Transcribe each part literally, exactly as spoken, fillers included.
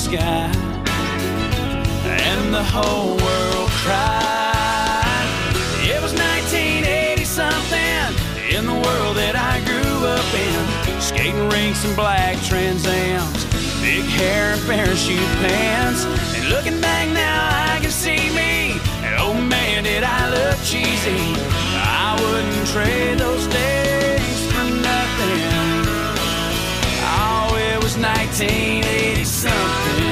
sky, and the whole world cried. It was nineteen eighty something in the world that I grew up in. Skating rinks and black Trans Ams, big hair and parachute pants. And looking back now, I can see me. And oh man, did I look cheesy. I wouldn't trade those days for nothing. Oh, it was nineteen eighty something.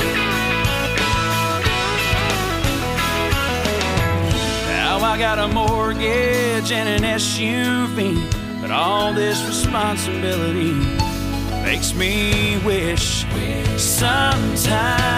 Now I got a mortgage and an S U V, but all this responsibility makes me wish sometimes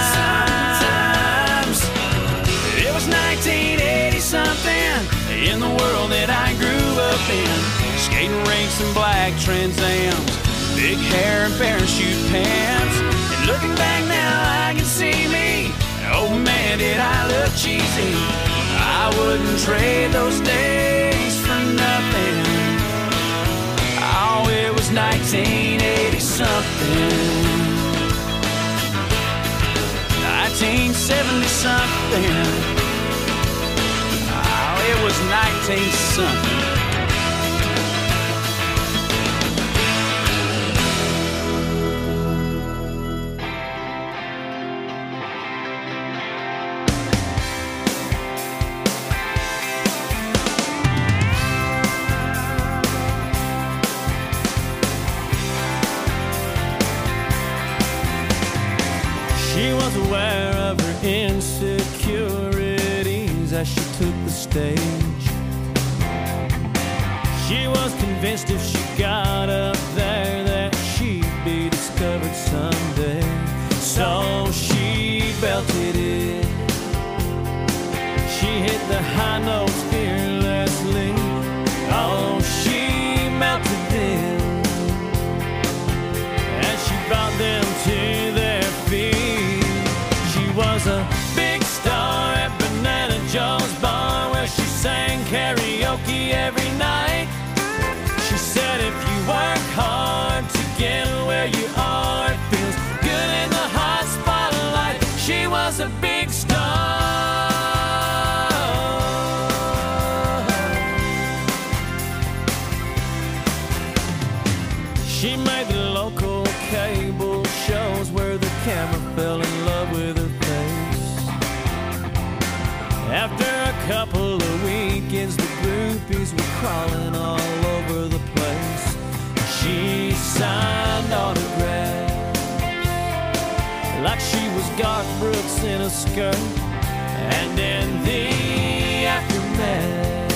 it was nineteen eighty something in the world that I grew up in. Skating rinks and black Trans Ams, big hair and parachute pants. And looking back now, I can see me. Oh man, did I look cheesy. I wouldn't trade those days for nothing. Oh, it was nineteen eighty something, nineteen seventy something. Oh, it was nineteen something. She was aware of her insecurities as she took the stage. She was convinced if she got up there that she'd be discovered someday. So she belted it. She hit the high notes fearlessly. Oh, she melted them as she brought them to their feet. Was a big star at Banana Joe's bar where she sang karaoke every night. She said if you work hard to get where you are, it feels good in the hot spotlight. She was a big star. She made the local cable shows where the camera fell in love with her. After a couple of weekends, the groupies were crawling all over the place. She signed autographs like she was Garth Brooks in a skirt. And in the aftermath,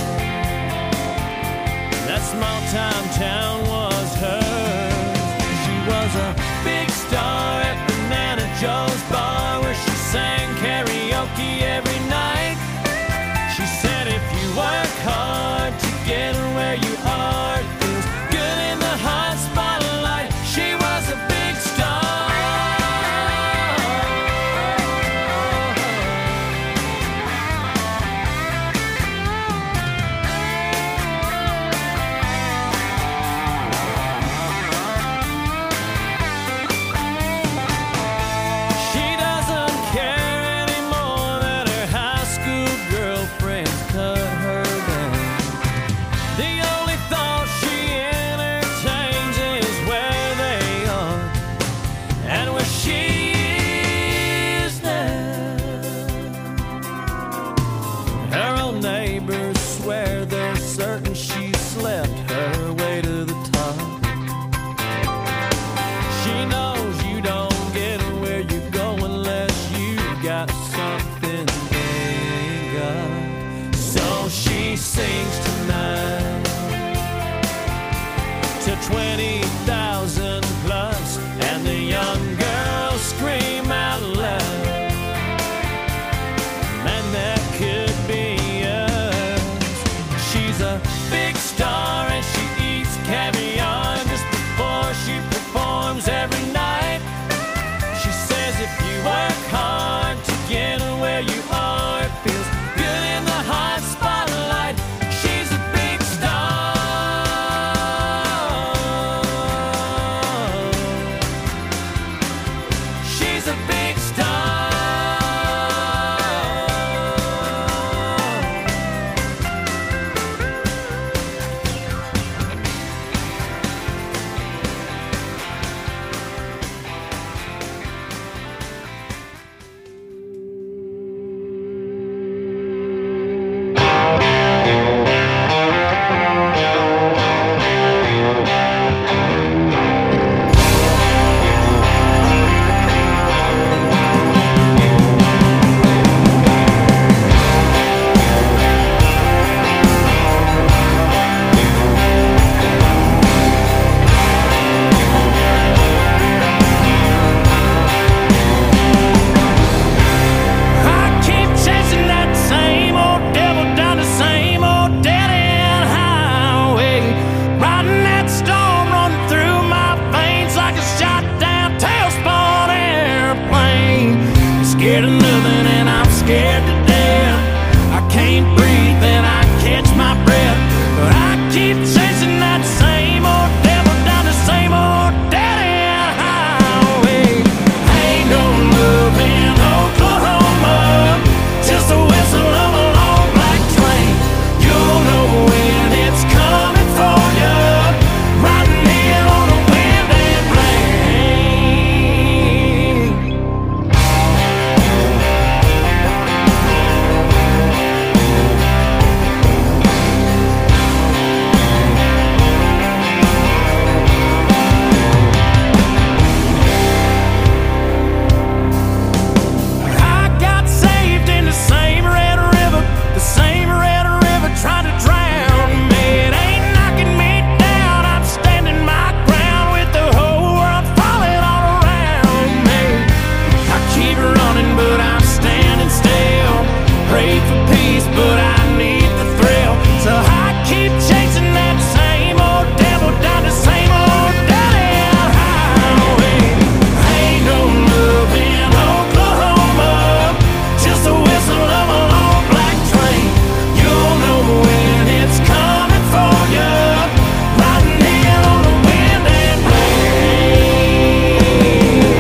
that small-time town was hers. She was a big star at Banana Joe's bar where she sang karaoke every night. She said if you work hard to get where you are, it feels good in the hot spotlight. She was a big star. She scared of nothing and I'm scared to death. I can't breathe and I catch my breath, but I keep chasing that same old devil down the same old dead-end highway. Ain't no love in Oklahoma, just the whistle of a long black train. You'll know when it's coming for you, riding in on a wind and rain. I got saved in the same red river, the same red river trying to drown me. It ain't knocking me down, I'm standing my ground with the whole world falling all around me. I keep running, but I'm standing still. Pray for peace, but I need the thrill. So I keep chasing that same old devil down the same old dead-end highway. Ain't no love in Oklahoma, just the whistle of a long black train. You'll know when it's coming for you, riding in on the wind and rain.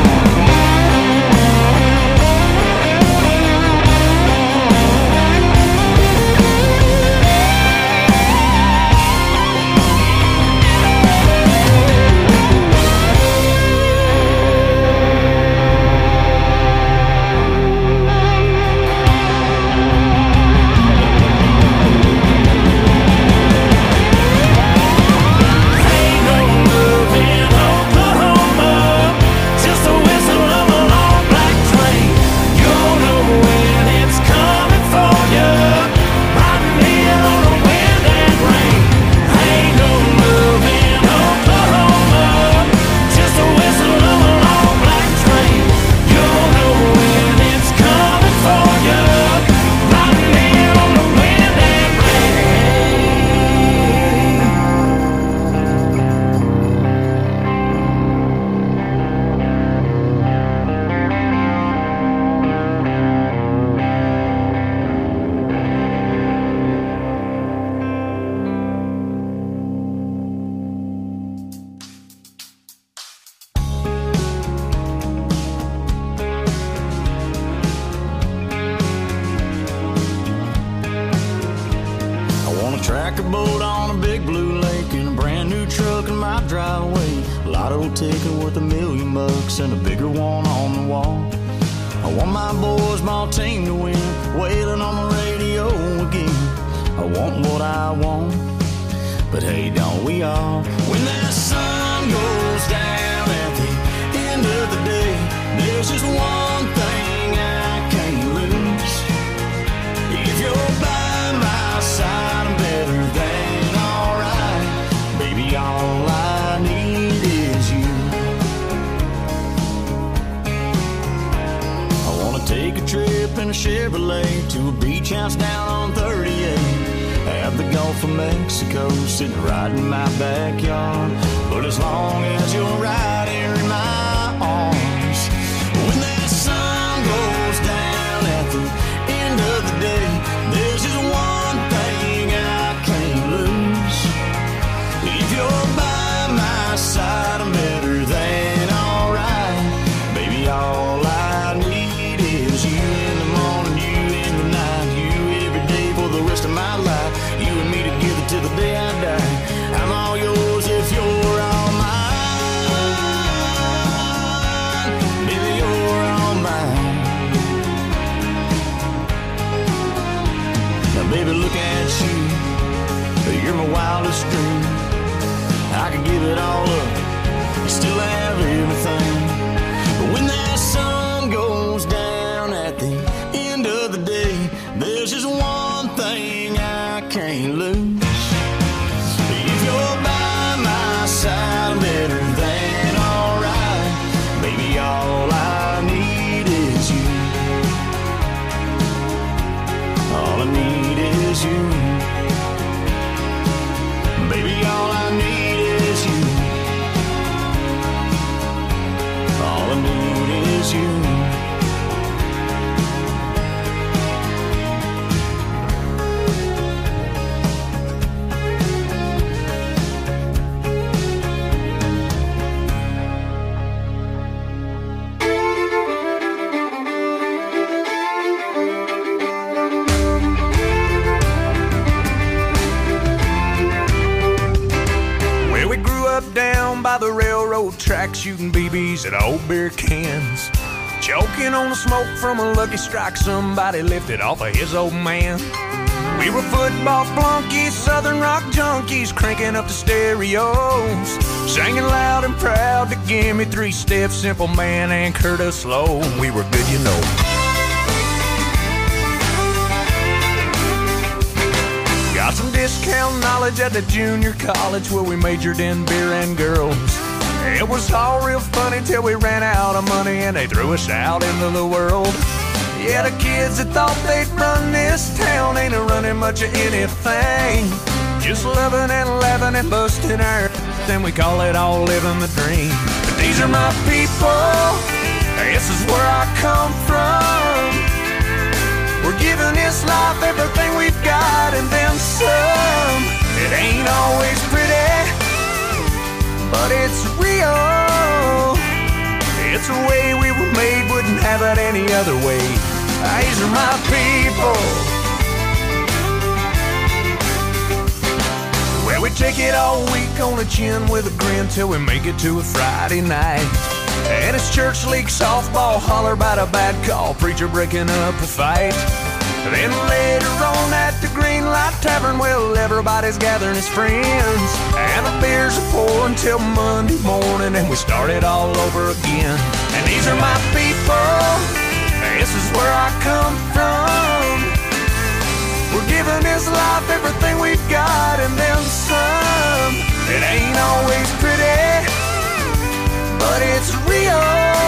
Ain't no love in Oklahoma, just the whistle of a long black train. You'll know when it's coming for you, riding in on the wind and rain. Ain't no love in Oklahoma, just the whistle of a long black train. You'll know when it's coming for you, riding in on the wind and rain. I want to track a boat on a big blue lake in a brand new truck in my driveway. A lotto ticket worth a million bucks and a bigger one on the wall. I want my boys, my team to win, wailing on the radio again. I want what I want, but hey, don't we all? When that sun goes down at the end of the day, there's just one thing I can't lose. If you're by my side, I'm better than alright. Baby, all I need is you. I wanna take a trip in a Chevrolet to a beach house down on thirty-eight. Have the Gulf of Mexico sitting right in my backyard. But as long as you're right here in my arms, when that sun goes down at the end of the day, there's just one thing I can't lose. If you're by my side, I'm better than alright. Baby, all I need is you in the morning, you in the night, you every day for the rest of my life. You and me together till the day I die. I'm all yours if you're all mine. Baby, you're all mine. Now, baby, look at you. You're my wildest dream. I could give it all up, you still have everything. But when that sun goes down at the end of the day, there's just one thing I can't lose. If you're by my side, I'm better than alright. Baby, all I need is you. All I need is you. Baby, all I need is you. railroad tracks, shooting B Bs at old beer cans. Choking on the smoke from a Lucky Strike somebody lifted off of his old man. We were football flunkies, southern rock junkies, cranking up the stereos, singing loud and proud to give me three steps, Simple Man and Curtis Slow. We were good, you know. Got some discount knowledge at the junior college where we majored in beer and girls. It was all real funny till we ran out of money and they threw us out into the world. Yeah, the kids that thought they'd run this town ain't a running much of anything. Just loving and laughing and busting our then we call it all living the dream. But these are my people, this is where I come from. We're giving this life everything we've got and then some. It ain't always pretty, but it's real. It's the way we were made, wouldn't have it any other way. These are my people. Well, we take it all week on the chin with a grin till we make it to a Friday night. And it's church league softball, holler about a bad call, preacher breaking up a fight. Then later on at the Green Light Tavern, well, everybody's gathering as friends, and the beers are pouring till Monday morning, and we start it all over again. And these are my people, this is where I come from. We're giving this life everything we've got and then some. It ain't always pretty, but it's real.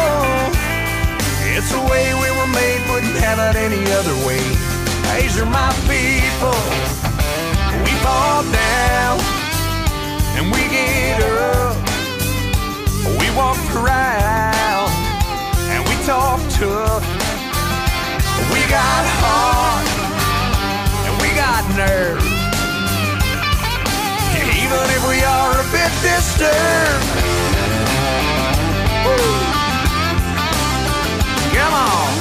It's the way we were made, wouldn't have it any other way. These are my people. We fall down and we get up. We walk around and we talk tough. We got heart and we got nerve. Even if we are a bit disturbed. Woo. Come on.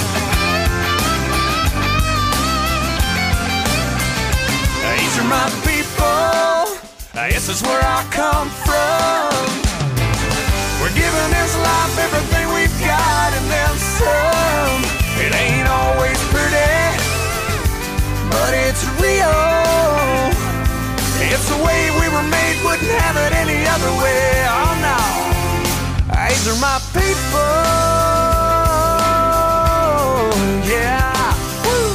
These are my people. This is where I come from. We're giving this life everything we've got and then some. It ain't always pretty, but it's real. It's the way we were made, wouldn't have it any other way. Oh no. These are my people. Yeah. Woo.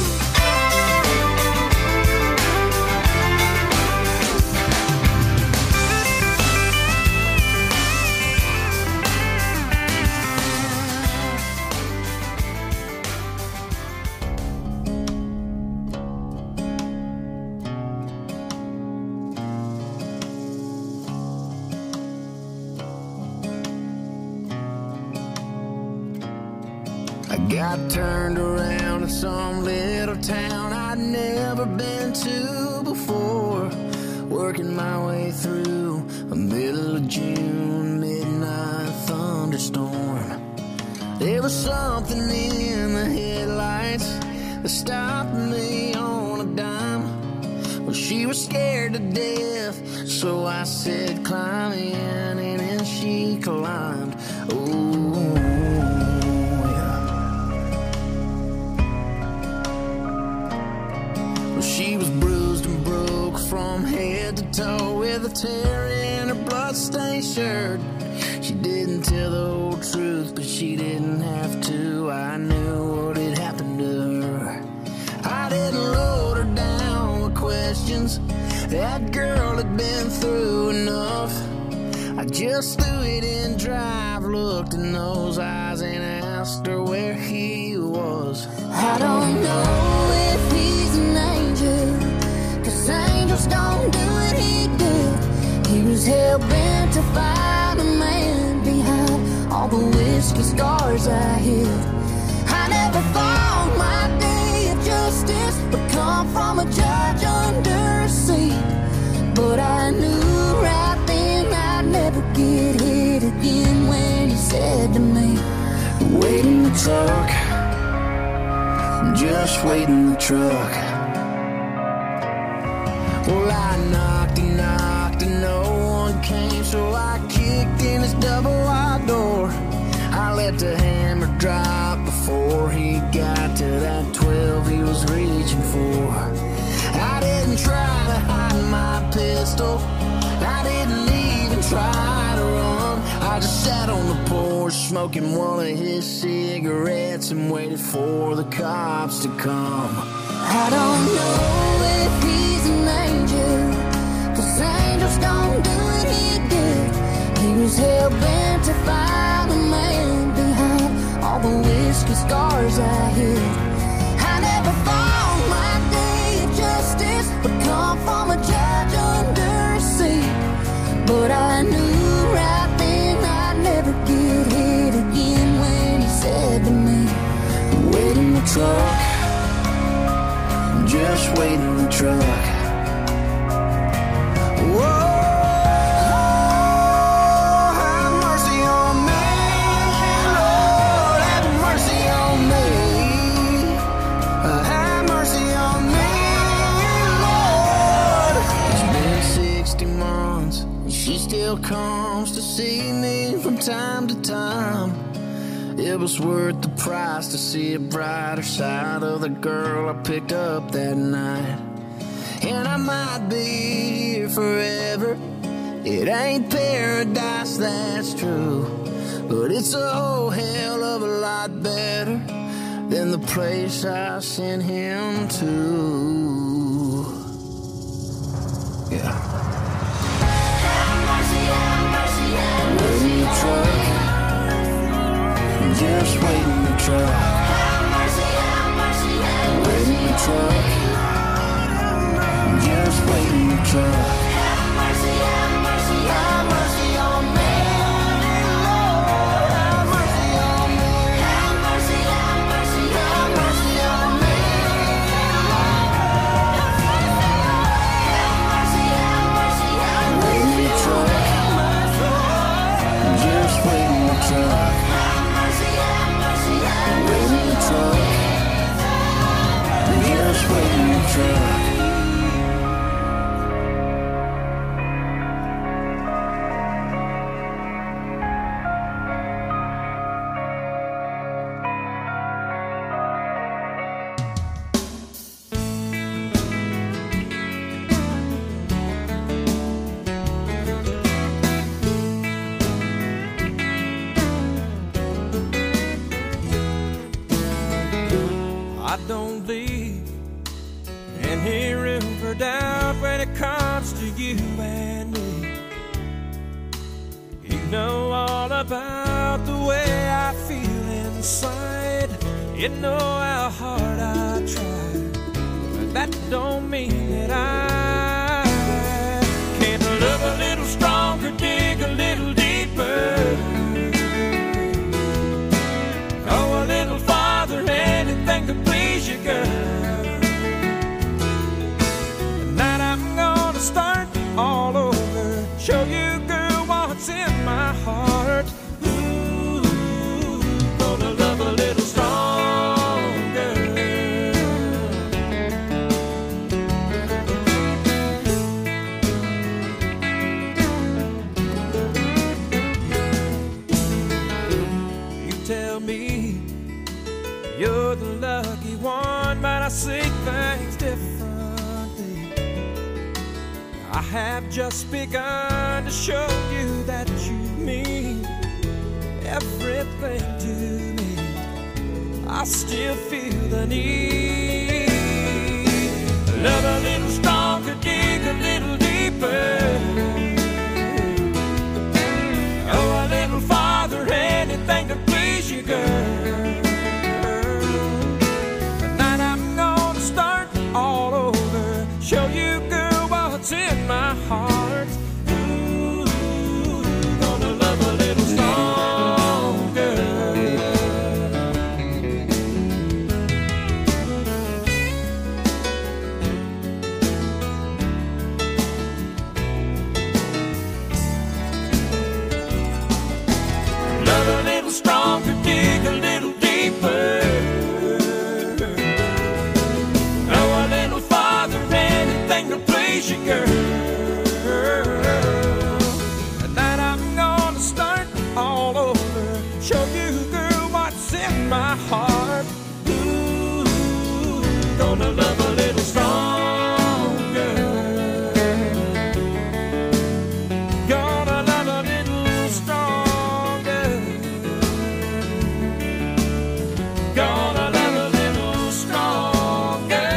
Got turned around in some little town I'd never been to before, working my way through a middle of June midnight thunderstorm. There was something in the headlights that stopped me on a dime. Well, she was scared to death, so I said climb in, and then she climbed. Oh, she was bruised and broke from head to toe with a tear in her bloodstained shirt. She didn't tell the whole truth, but she didn't have to. I knew what had happened to her. I didn't load her down with questions. That girl had been through enough. I just threw it in drive, looked in those eyes and asked her where he was. I don't know if he's an angel, 'cause angels don't do what he did. He was hell-bent to find a man behind all the whiskey scars I hid. I never thought my day of justice would come from a judge under a seat, but I knew right then I'd never get hit again when he said to me, wait in the truck, just wait in the truck. Well, I knocked and knocked and no one came, so I kicked in his double wide let the hammer drop before he got to that twelve he was reaching for. I didn't try to hide my pistol, I didn't even try to run. I just sat on the porch smoking one of his cigarettes and waited for the cops to come. I don't know if he's an angel, 'cause angels don't do what he did. He was hell-bent to find a man behind all the whiskey scars I hid. I never thought my day of justice would come from a judge under a seat, but I knew right then I'd never get hit again when he said to me, wait in the truck, just wait in the truck. Whoa, have mercy on me, Lord, have mercy on me. Have mercy on me, Lord. It's been sixty months and she still comes to see me from time to time. It was worth the price to see a brighter side of the girl I picked up that night. And I might be here forever, it ain't paradise, that's true, but it's a whole hell of a lot better than the place I sent him to. Yeah. Have mercy, have mercy, have mercy on me. Just wait in the truck. Have mercy, have mercy, have mercy in the truck. Just wait in the truck. Have mercy, have mercy, have mercy on me, Lord. Have mercy on me. Have mercy, have mercy, have mercy on me, Lord. Have mercy, have mercy, have mercy in the truck. Just wait in the truck. Just wait in the truck. I don't leave any room for doubt when it comes to you and me. You know all about the way I feel inside. You know how hard I try, but that don't mean that I can't love a little stronger, dig a little deeper, go a little farther, anything to please you, girl. Tonight I'm gonna start all over, show you, girl, what's in my heart. Ooh, gonna love a little stronger. You tell me you're the lucky one, but I see things differently. I have just begun to show you that you mean everything to me. I still feel the need. Love a little stronger, dig a little deeper, go a little farther, anything to please you, girl. All over, show you, girl, what's in my heart. Ooh, gonna love a little stronger. heart. Ooh, gonna love a little stronger. Gonna love a little stronger. Gonna love a little stronger.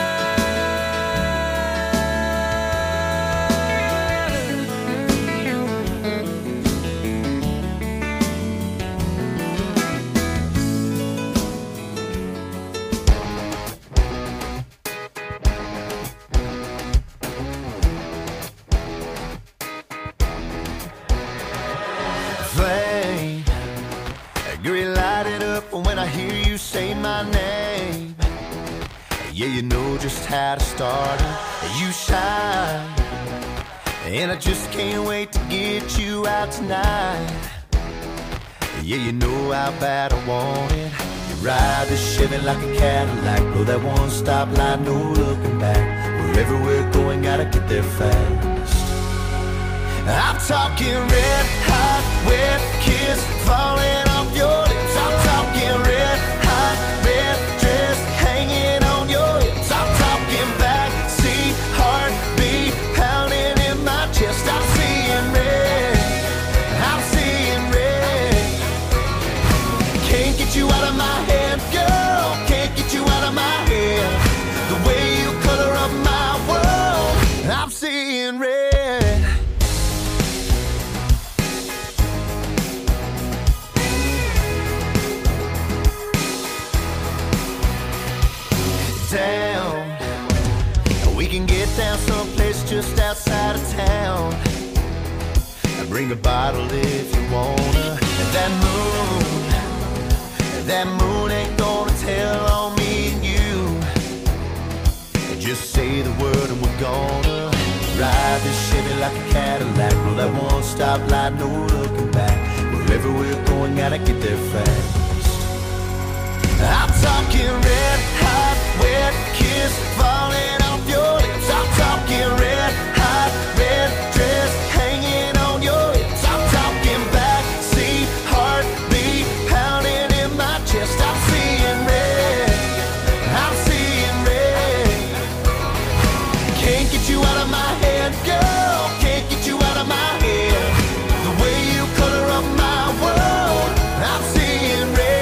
Flame, green light it up when I hear you say my name. Yeah, you know just how to start it. You shine, and I just can't wait to get you out tonight. Yeah, you know how bad I want it. You ride the Chevy like a Cadillac, blow that one stop light, no looking back. Wherever we're going, gotta get there fast. I'm talking red hot, wet kiss falling off your lips. I'm talking red hot, red dress hanging on your hips. I'm talking backseat heartbeat pounding in my chest. I'm seeing red, I'm seeing red. Can't get you out of my head, girl. Can't get you out of my head. The way you color up my world, I'm seeing red. Down, we can get down someplace just outside of town. Bring a bottle if you wanna. And that moon, that moon ain't gonna tell on me and you. Just say the word and we're gonna ride this Chevy like a Cadillac. Roll that one stop light, no looking back. Wherever we're going, gotta get there fast. I'm talking red hot, wet kiss falling off your lips. I'm talking red hot, red dress hanging on your hips. I'm talking backseat heartbeat pounding in my chest. I'm seeing red, I'm seeing red. Can't get you out of my head, girl. Can't get you out of my head. The way you color up my world, I'm seeing red.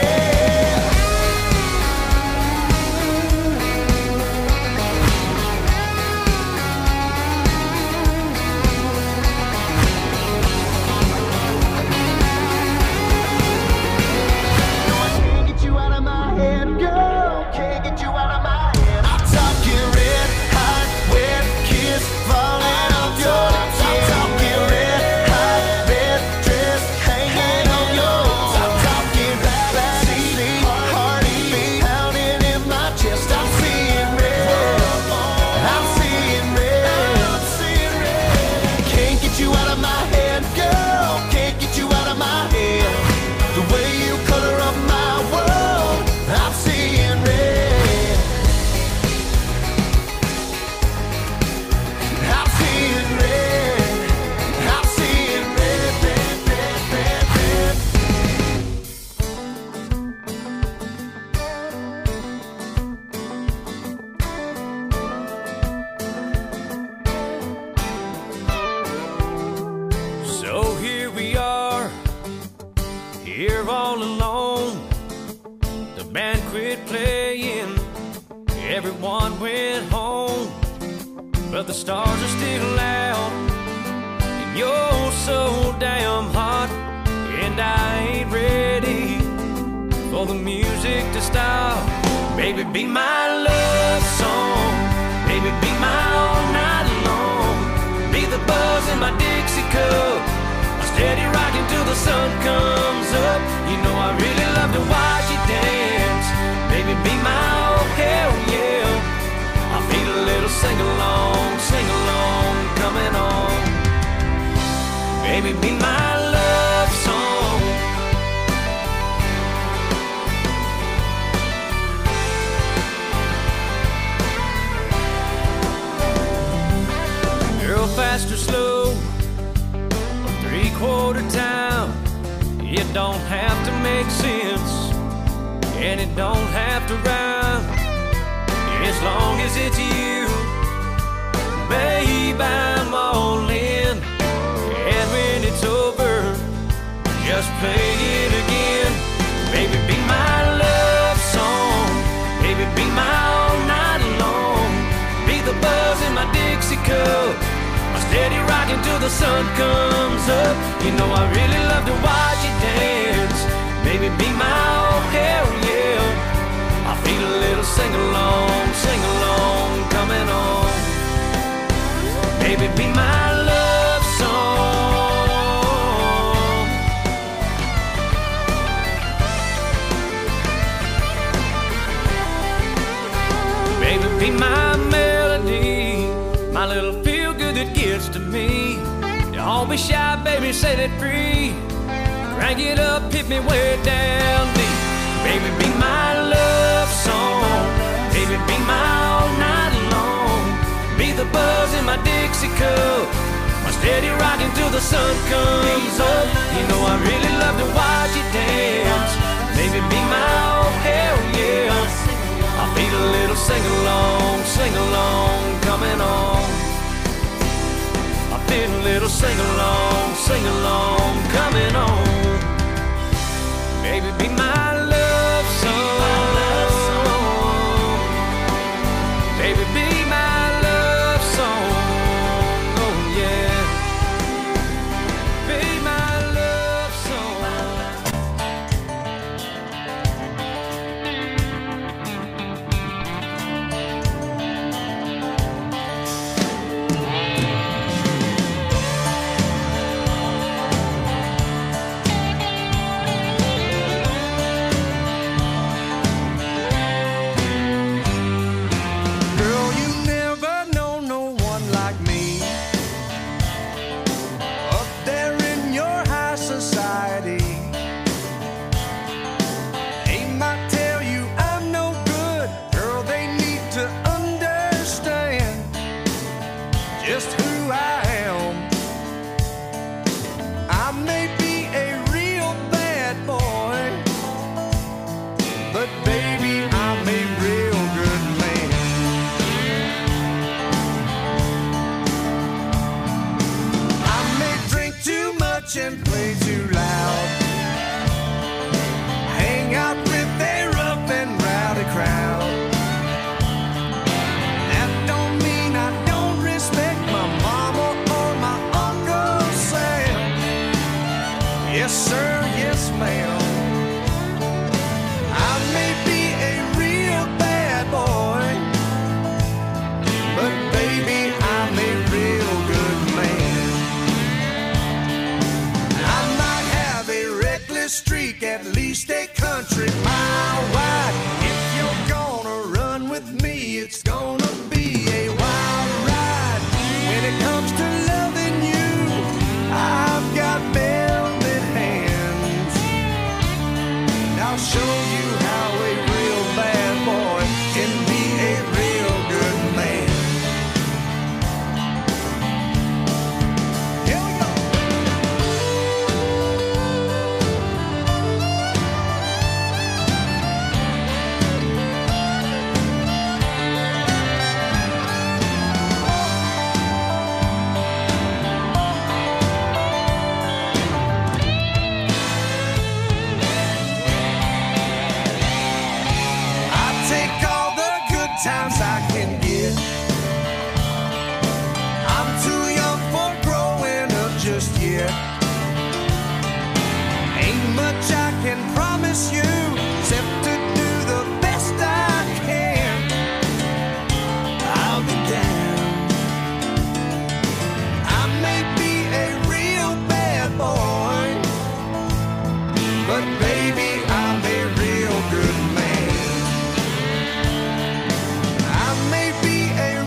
Everyone went home, but the stars are still out, and you're so damn hot, and I ain't ready for the music to stop. Baby, be my love song, baby, be my all night long. Be the buzz in my Dixie cup, I'm steady rocking till the sun comes up. You know I really love to watch you dance. Baby, be my oh hell yeah. I feel a little sing-along, sing-along coming on. Baby, be my love song. Girl, fast or slow, three-quarter time, it don't have to make sense. And it don't have to rhyme. As long as it's you, babe, I'm all in. And when it's over, just play it again. Baby, be my love song. Baby, be my all night long. Be the buzz in my Dixie cup, my steady rocking till the sun comes up. You know I really love to watch you dance. Baby, be my oh hell yeah. I feel a little sing-along, sing-along coming on. Baby, be my love song. Baby, be my melody, my little feel-good that gets to me. Don't be shy, baby, set it free. Crank it up, hit me way down deep. Baby, be my love song. Baby, be my all night long. Be the buzz in my Dixie cup, my steady rocking till the sun comes up. You know I really love to watch you dance. Baby, be my oh hell yeah. I feel a little sing-along, sing-along coming on. I feel a little sing-along, sing-along coming on. Baby, be my love song. Baby, be my love song. Oh yeah. Be my love and play too loud. Hang out with a rough and rowdy crowd. That don't mean I don't respect my mama or my Uncle Sam. Yes sir, yes ma'am. I may be a real bad boy, but baby I'm a real good man. Streak at least a country mile wide. If you're gonna run with me, it's gonna be a wild ride. When it comes to loving you, I've got velvet hands. And I'll show you how a real bad boy can be a real good man. Here we go. Times I can get. I'm too young for growing up just yet. Ain't much I can promise you except to do the best I can. I'll be down. I may be a real bad boy, but baby I'm a real good man. I may be a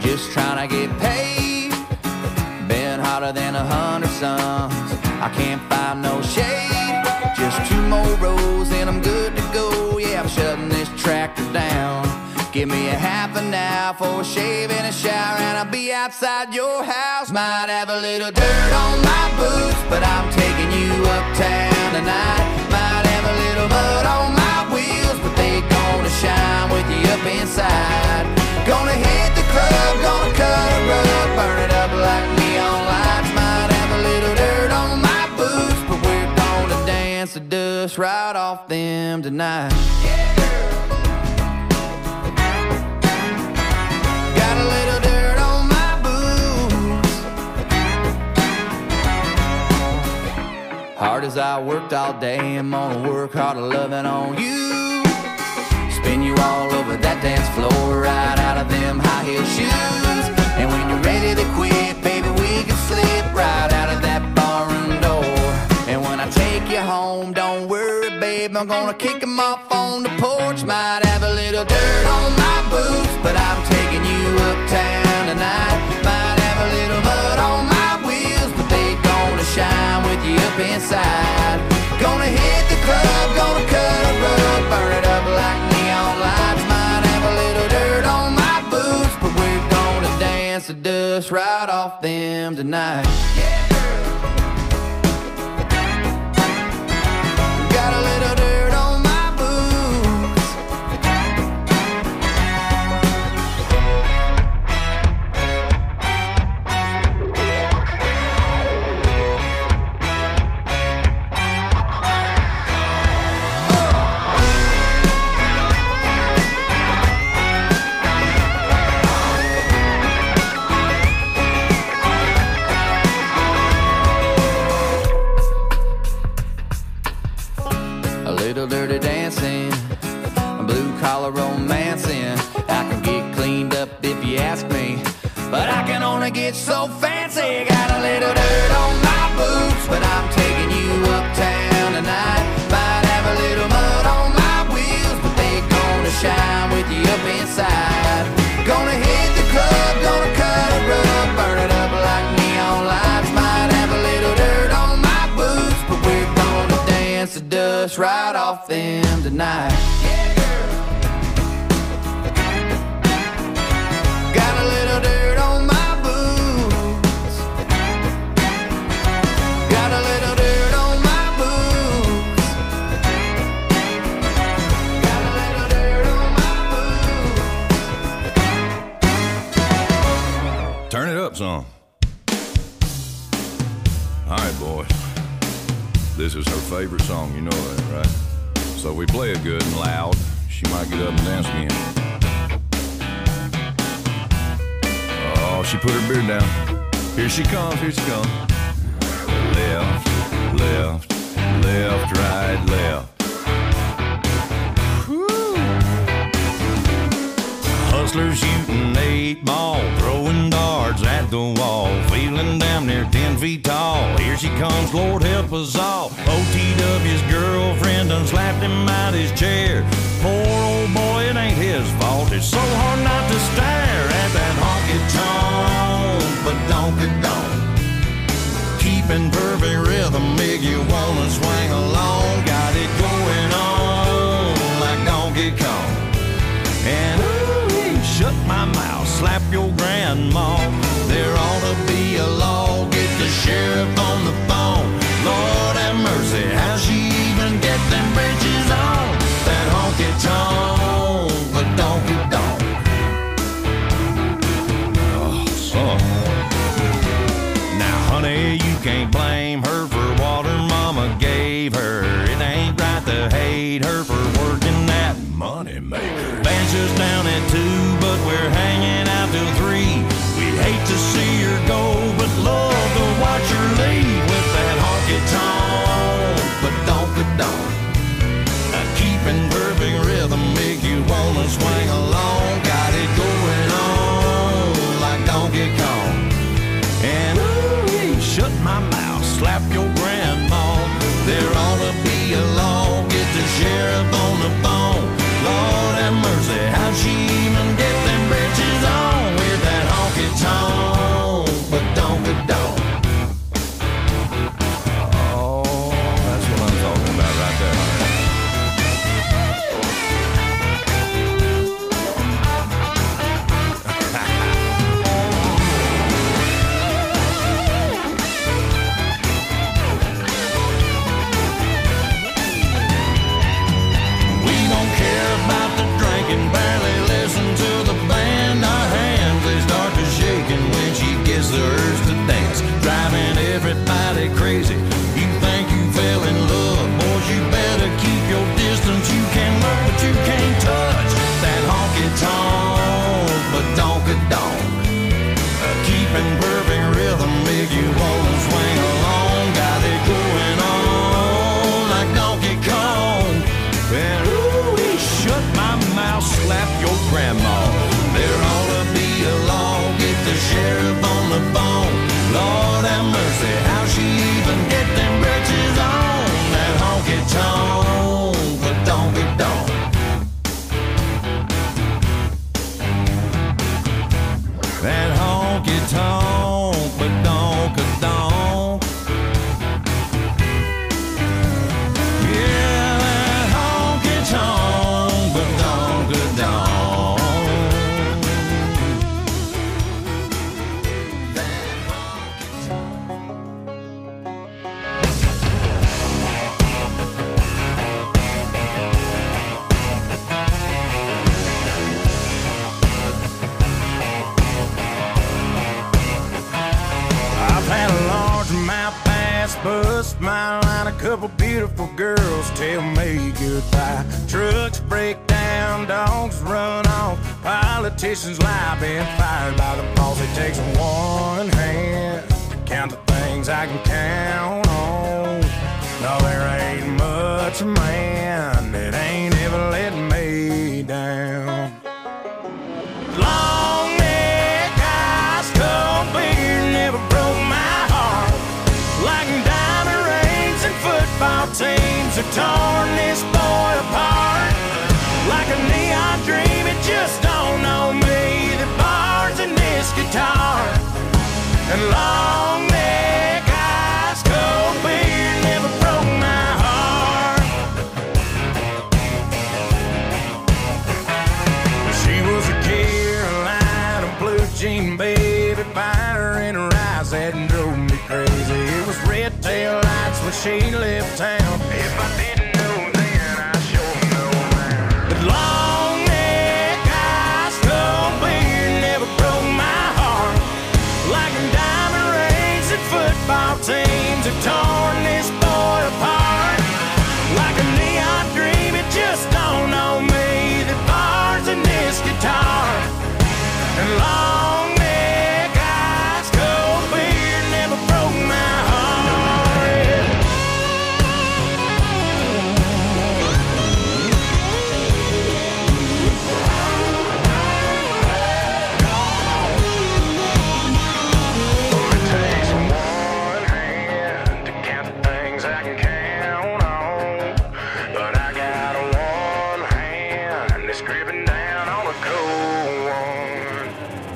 just trying to get paid. Been hotter than a hundred suns. I can't find no shade. Just two more rows and I'm good to go. Yeah, I'm shutting this tractor down. Give me a half an hour for a shave and a shower, and I'll be outside your house. Might have a little dirt on my boots, but I'm taking you uptown tonight. Might have a little mud on my wheels, but they gonna shine with you up inside. Gonna hit the club, gonna cut a rug, burn it up like neon lights. Might have a little dirt on my boots, but we're gonna dance the dust right off them tonight. Yeah. Hard as I worked all day, I'm gonna work harder loving on you. Spin you all over that dance floor, right out of them high heel shoes. And when you're ready to quit, baby, we can slip right out of that barroom door. And when I take you home, don't worry, babe, I'm gonna kick them off on the porch. Might have a little dirt on my boots, but I'm taking you uptown tonight. Might have a little mud on my wheels, but they gonna shine with you up inside. Gonna hit the club, gonna cut a rug, burn it up like neon lights. Might have a little dirt on my boots, but we're gonna dance the dust right off them tonight. Yeah. Got a little dirt on my boots. Dirty dancing, blue collar romancing. I can get cleaned up if you ask me, but I can only get so fancy. Got a little dirt on my boots, but I'm taking you uptown tonight. Might have a little mud on my wheels, but they gonna shine with you up inside. Gonna hit the club, gonna cut a rug, burn it up like neon lights. Might have a little dirt on my boots, but we're gonna dance the dust right off them tonight. Yeah, girl. Got a little dirt on my boots. Got a little dirt on my boots. Got a little dirt on my boots. Turn it up some. All right, boys. This is her favorite song, you know that, right? So we play it good and loud. She might get up and dance again. Oh, she put her beard down. Here she comes, here she comes. Left, left, left, right, left. Woo. Hustlers shooting eight ball, throwing darts at the wall, feeling damn near ten feet tall. Here she comes, Lord help us all. O T W's girlfriend done slapped him out his chair. Poor old boy, it ain't his fault. It's so hard not to stare at that honky-tonk, but donky-donk. Keeping perfect rhythm, make you wanna swing along. Got it going on like Donkey Kong. And ooh, shut my mouth, slap your grandma. There ought to be a law, get the sheriff on the phone. Lord have mercy, how'd she even get them britches on? That honky-tonk, but donkey-donk. Oh, son. Now, honey, you can't blame her for what her mama gave her. It ain't right to hate her for working that money maker. Band's just down at two, but we're hanging out till three. We'd hate to see her go, but love to watch her leave with that honky-tonk, but donky-donk. Now keeping perfect rhythm make you wanna swing along. Got it going on like Donkey Kong. And ooh, shut my mouth, slap your grandma. There ought to be a law, get the sheriff on the phone. Lord have mercy, how'd she even get them bridges honky tonk, but donk a donk. Yeah, that honky tonk, but donk a donk. I've had a largemouth bass bust my line. A couple beautiful girls tell me goodbye. Trucks break down, dogs run off. Politicians lie, been fired by the boss. It takes one hand to count the things I can count on. No, there ain't much man that ain't ever let me down. Long neck, ice cold beer never broke my heart. Like diamond rings and football teams have torn this boy apart. Like a neon dream, it just don't know me. The bars in this guitar. And long neck, ice cold beer never broke my heart. She was a Carolina blue jean baby, fire in her eyes that drove me crazy. It was red tail lights when she left town. If I didn't know then, I sure know now. But long neck, ice cold beer never broke my heart. Like diamond rings and football teams have torn this boy apart. Like a neon dream, it just don't know me. The bars in this guitar. And long neck, ice cold beer never broke my heart. It takes one hand to count the things I can count on. But I got one hand that's gripping down on a cold one.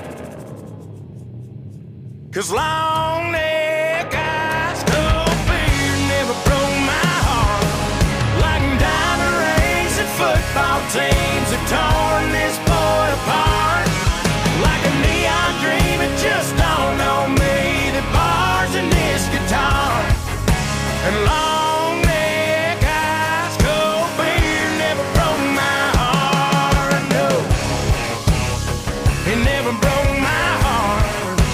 'Cause long neck, ice cold beer never broke my heart. Like diamond rings and football teams have torn this boy apart. Like a neon dream, it just don't know me. The bars in this guitar. And long neck, ice cold beer never broke my heart. No, it never broke my heart.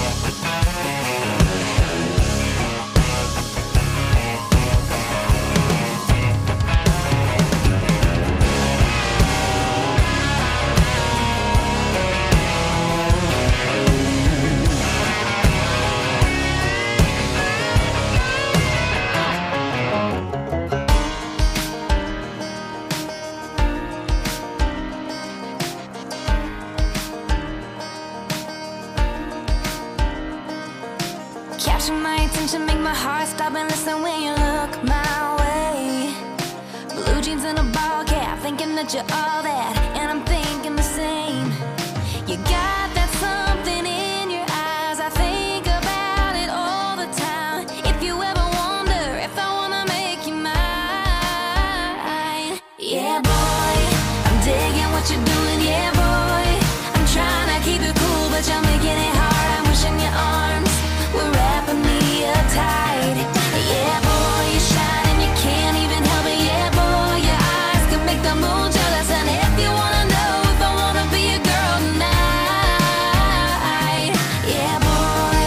Capture my attention, make my heart stop and listen when you look my way. Blue jeans and a ball cap, thinking that you're all that, and I'm thinking the same. You got that something in your eyes, I think about it all the time. If you ever wonder if I wanna make you mine, yeah boy, I'm digging what you're doing, yeah boy. I'm trying to keep it cool, but you're making it hard. I'm wishing your arms were wrapping me up tight. Yeah boy, you shine and you can't even help it. Yeah boy, your eyes can make the moon jealous. And if you wanna know if I wanna be a girl tonight, yeah boy.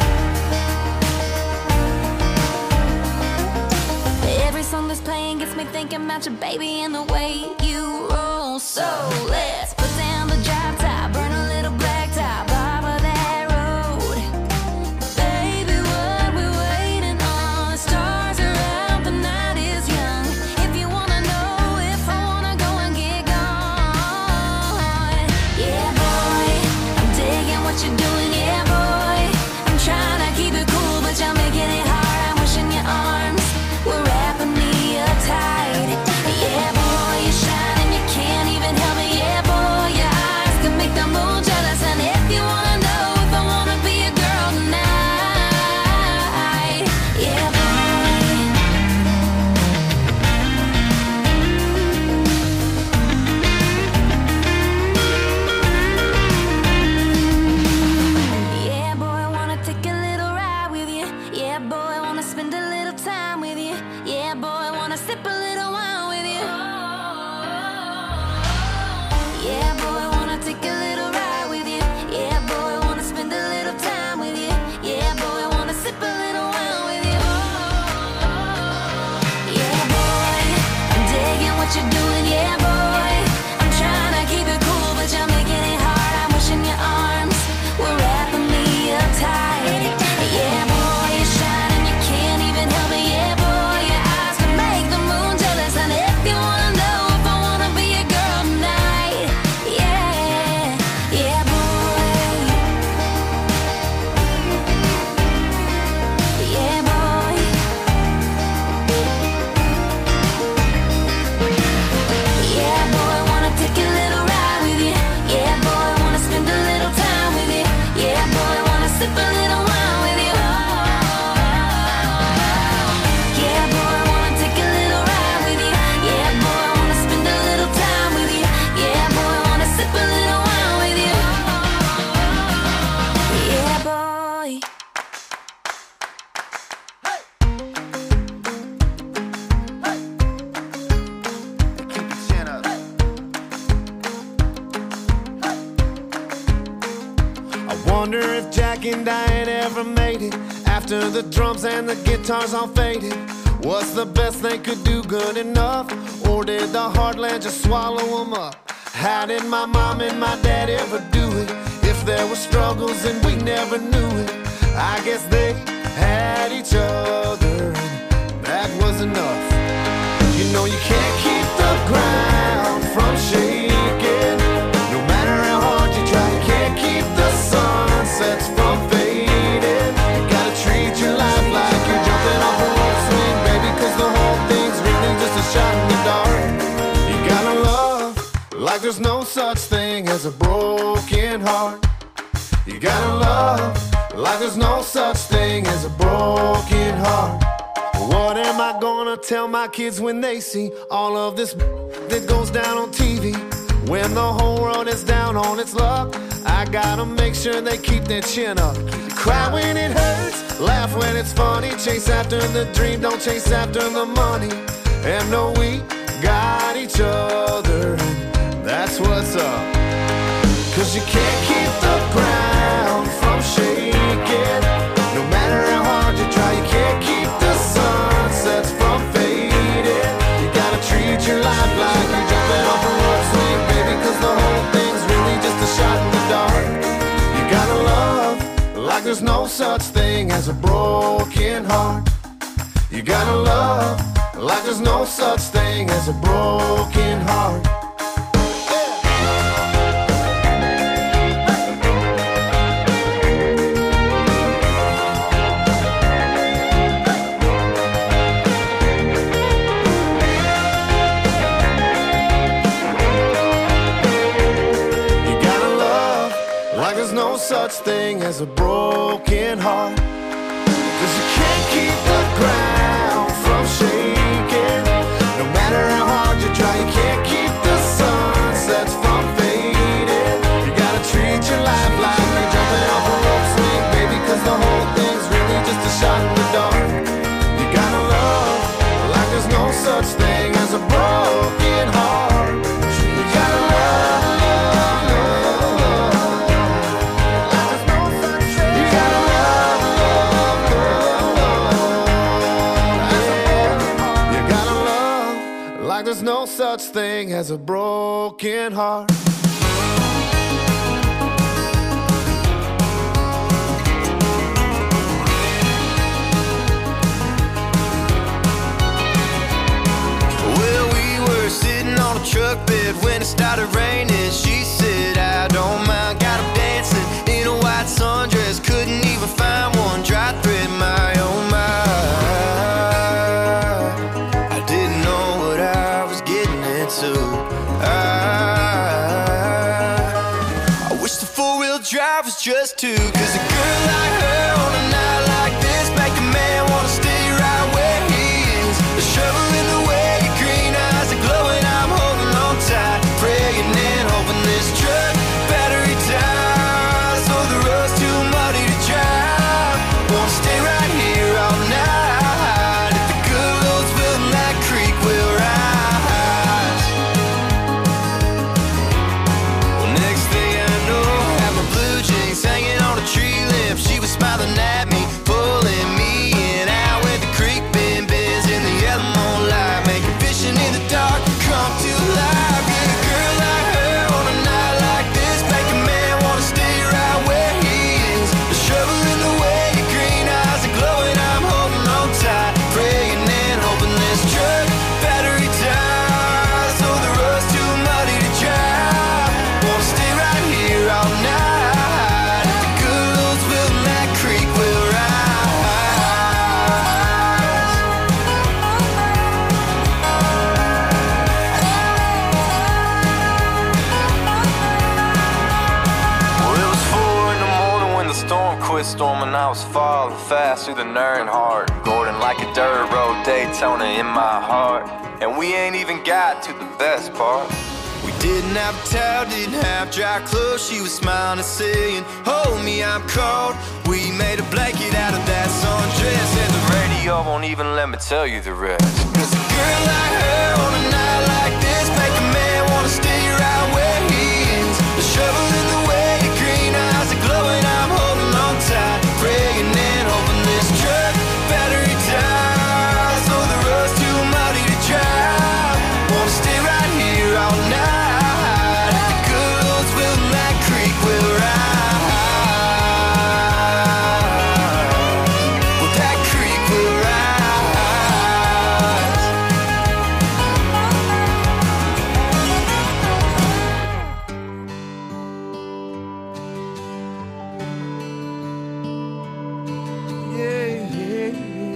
Every song that's playing gets me thinking about your baby and the way you roll. So let's put down the drop top, burn a little black top off of that road. Baby, what we waiting on? The stars are out, the night is young. If you wanna know if I wanna go and get gone, yeah boy, I'm digging what you're doing, yeah boy. I'm trying to keep it cool, but you're making it hard. I'm wishing your arms were wrapping me up tight. Yeah boy, you shine and you can't even help it. Yeah boy. sip a little wine with you. Yeah, boy, I wanna take a little ride with you. Yeah, boy, I wanna spend a little time with you. Yeah, boy, I wanna sip a little wine with you. Yeah, boy. Keep your chin up. I wonder if Jack and Diane ever made it after the drums and the guitars all faded. What's the best they could do good enough? Or did the heartland just swallow them up? How did my mom and my dad ever do it? If there were struggles and we never knew it, I guess they had each other and that was enough. You know you can't keep the ground from shaking. No matter how hard you try, you can't keep the sunsets from fading. You gotta treat your life like you're jumping off a rope swing, baby, cause the whole thing's really just a shot in the dark. You gotta love like there's no such thing as a broken heart. You gotta love like there's no such thing as a broken heart. What am I gonna tell my kids when they see all of this that goes down on T V? When the whole world is down on its luck, I gotta make sure they keep their chin up. Cry when it hurts, laugh when it's funny. Chase after the dream, don't chase after the money. And know we got each other, and that's what's up. Cause you can't keep the ground from shaking. No matter how hard you try, you can't keep the sunsets from fading. You gotta treat your life like you're jumping off a rope swing, baby, cause the whole thing's really just a shot in the dark. You gotta love like there's no such thing as a broken heart. You gotta love like there's no such thing as a broken heart. No such thing as a broken heart. Cause you can't keep the ground from shaking. No matter how hard you try, you can't keep the sunsets from fading. You gotta treat your life like you're jumping off a rope swing, baby, cause the whole thing's really just a shot in the dark. You gotta love like there's no such thing as a broken heart. You gotta love, love, love, love. There's no such thing as a broken heart. Well, we were sitting on a truck bed when it started raining. She said, I don't mind. Got him dancing in a white sundress. Couldn't even find one dry thread, my oh my. So I, I wish the four-wheel drive was just two. Cause a girl like her on a night like this make a man wanna stay right where he is. The shovel in the way, your green eyes are glowing. I'm holding on tight, praying and hoping this truck battery dies. So the road's too muddy to drive. Wanna stay right here all night. If the good Lord's willing, that creek will rise. Hanging on a tree limb, she storm and I was falling fast through the Nernhart. Gordon like a dirt road Daytona in my heart. And we ain't even got to the best part. We didn't have a towel, didn't have dry clothes. She was smiling and saying, hold me, I'm cold. We made a blanket out of that sundress, and the radio won't even let me tell you the rest. Cause a girl like her on a night like this make a man wanna stay right where he is. The shovel in the way, your green eyes are glowing. I'm holding on tight, praying and hoping this truck battery dies. So the road's too muddy to drive. Wanna stay right here all night. The good Lord's will that creek will rise. Well, that creek will rise. Yeah, yeah,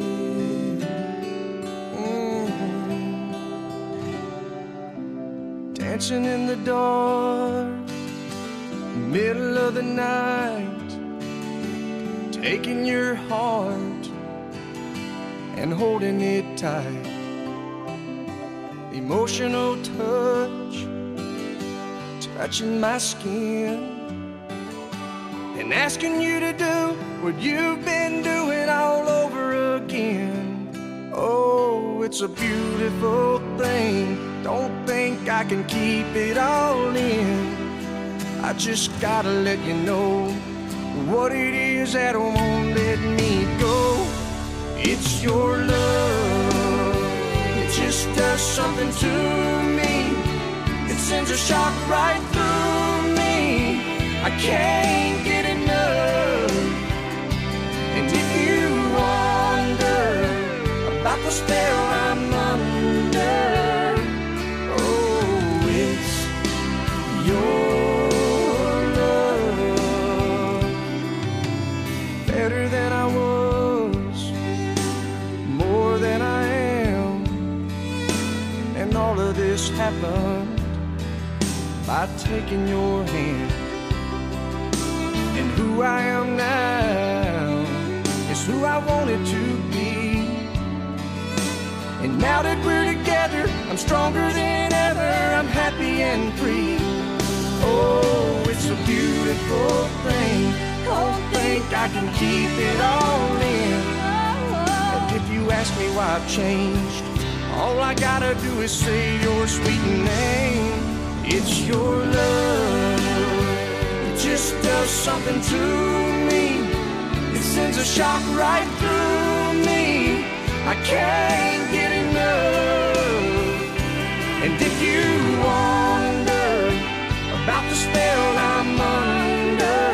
yeah. Mm. Dancing in the dark, middle of the night, taking your heart and holding it tight. Emotional touch, touching my skin, and asking you to do what you've been doing all over again. Oh, it's a beautiful thing. Don't think I can keep it all in. I just gotta let you know what it is that won't let me go. It's your love. It just does something to me. It sends a shock right through me. I can't get enough. And if you wonder about the spell I'm under, oh, it's your love. Better than I was, more than I am. And all of this happened by taking your hand. And who I am now is who I wanted to be. And now that we're together, I'm stronger than ever. I'm happy and free. Oh, it's a beautiful thing. Don't think I can keep it all in. And if you ask me why I've changed, all I gotta do is say your sweet name. It's your love. It just does something to me. It sends a shock right through me. I can't get enough. And if you wonder about the spell I'm under,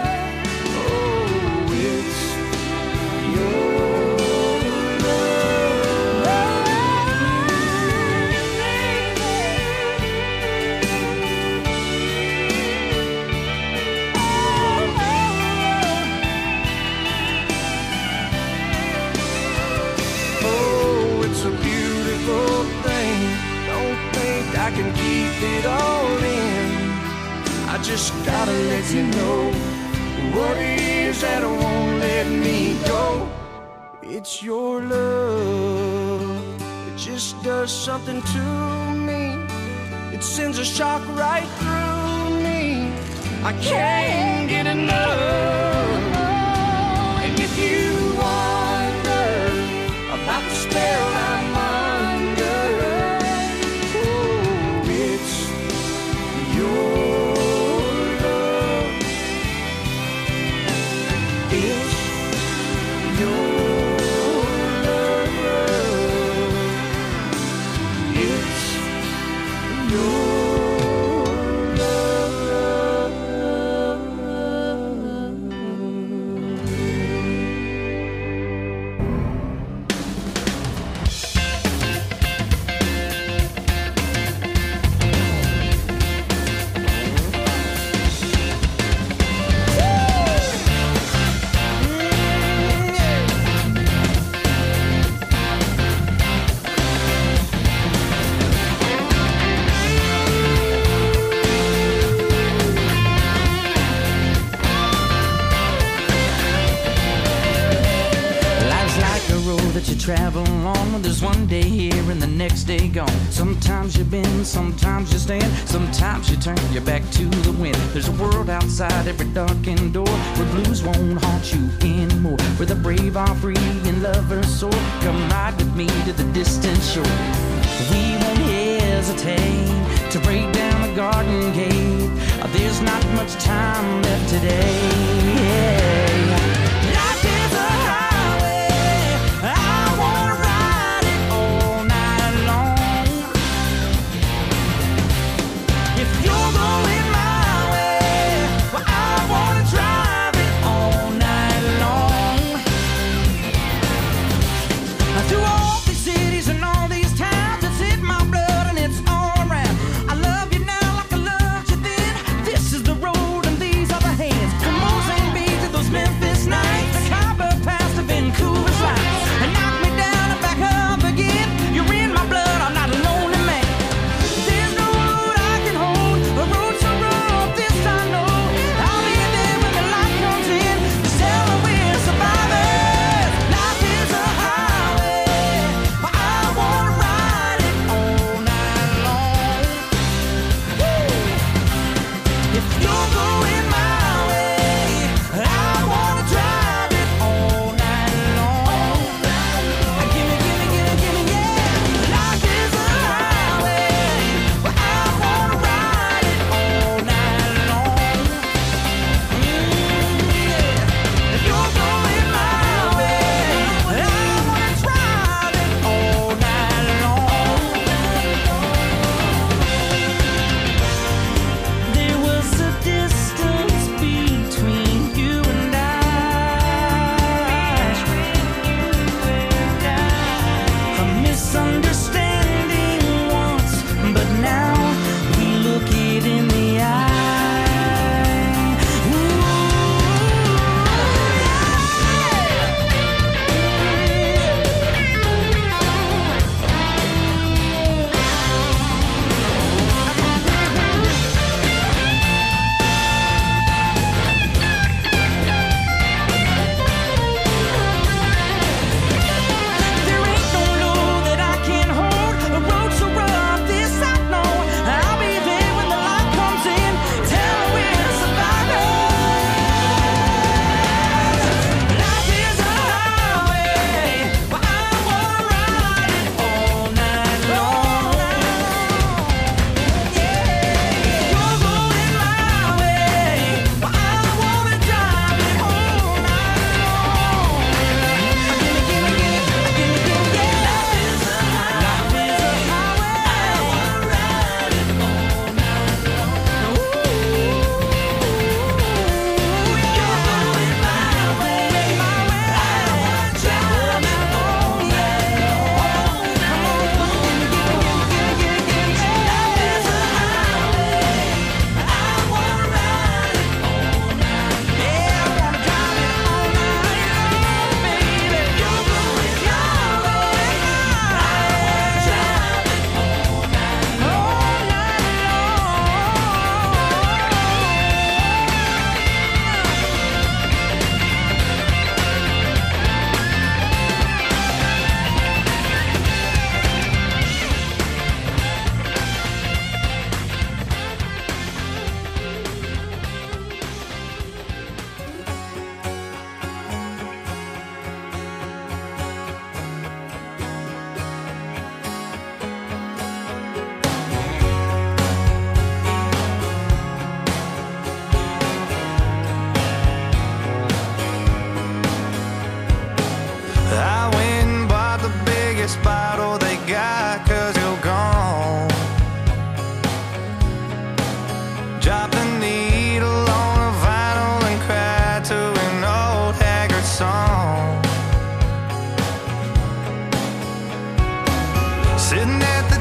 oh, it's your I can keep it all in. I just gotta let you know what it is that won't let me go. It's your love. It just does something to me. It sends a shock right through me. I can't get enough. And if you wonder about the spell I'm under, that you travel on when there's one day here and the next day gone. Sometimes you bend, sometimes you stand, sometimes you turn your back to the wind. There's a world outside every darkened door where blues won't haunt you anymore, where the brave are free and lovers soar. Come ride with me to the distant shore. We won't hesitate to break down the garden gate. There's not much time left today. Life is a highway, I wanna ride it all night long. If you're going my way, well, I wanna drive it all night long. Through all these cities and all these towns, it's in my blood and it's all around. I love you now like I loved you then. This is the road and these are the hands. From Mozambique to those Memphis nights, the Copper Pass to Vancouver's lights. And knock me down and back up again. You're in my blood, I'm not a lonely man. There's no road I can hold, a road so rough, this I know. I'll be there when the light comes in. Just tell me we're survivors. Life is a highway, but I wanna ride it all night long. Woo! If you're going my way, I wanna drive it all night long. Gimme, gimme, gimme, gimme, yeah. Life is a highway, but I wanna ride it all night long. Mm, yeah. If you're going my way, I wanna drive it all night long. There was a distance between you and I. A misunderstanding once, but now we look it in the eye. Ooh, there ain't no load that I can't hold. A road so rough, this I know. I'll be there when the light comes in. Tell me we're survivors. Life is a highway, but I wanna ride it all night long. Yeah, you're going my way, but I wanna drive it all night long. Gimme, gimme, gimme, gimme, gimme, yeah. Life is a highway, I wanna ride it all night long. Ooh, you're going my way, my way. I wanna drive it all night long. Come on, gimme, gimme, gimme, gimme, gimme, gimme, yeah. Life is a highway, I wanna ride it all night. Yeah, I wanna drive it all night long, baby. You're going my way, I wanna drive it all night, all night I went and bought the biggest bottle they got, cause you're gone. Dropped the needle on a vinyl and cried to an old haggard song. Sitting at the